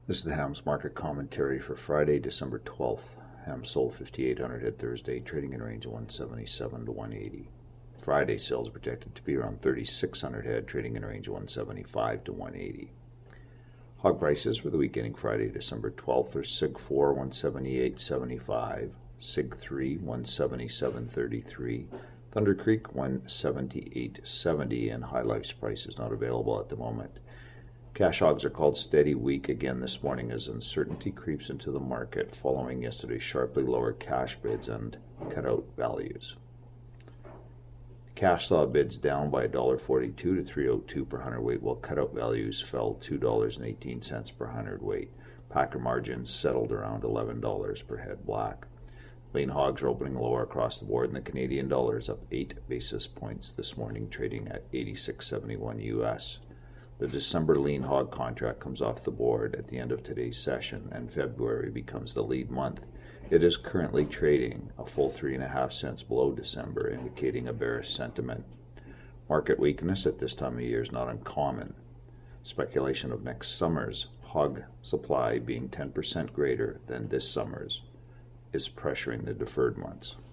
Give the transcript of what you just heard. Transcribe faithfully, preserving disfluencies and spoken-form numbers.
This is the Hams market commentary for Friday, December twelfth. Hams sold fifty-eight hundred head Thursday, trading in a range of one seventy-seven to one eighty. Friday sales projected to be around thirty-six hundred head, trading in a range of one seventy-five to one eighty. Hog prices for the week ending Friday, December twelfth are S I G four, one seventy-eight seventy-five, S I G three, one seventy-seven thirty-three, Thunder Creek, one seventy-eight seventy, and High Life's price is not available at the moment. Cash hogs are called steady weak again this morning as uncertainty creeps into the market following yesterday's sharply lower cash bids and cutout values. Cash saw bids down by one dollar forty-two to three oh two per hundredweight, while cutout values fell two dollars and eighteen cents per hundredweight. Packer margins settled around eleven dollars per head black. Lean hogs are opening lower across the board, and the Canadian dollar is up eight basis points this morning, trading at eighty-six seventy-one U S. The December lean hog contract comes off the board at the end of today's session, and February becomes the lead month. It is currently trading a full three and a half cents below December, indicating a bearish sentiment. Market weakness at this time of year is not uncommon. Speculation of next summer's hog supply being ten percent greater than this summer's is pressuring the deferred months.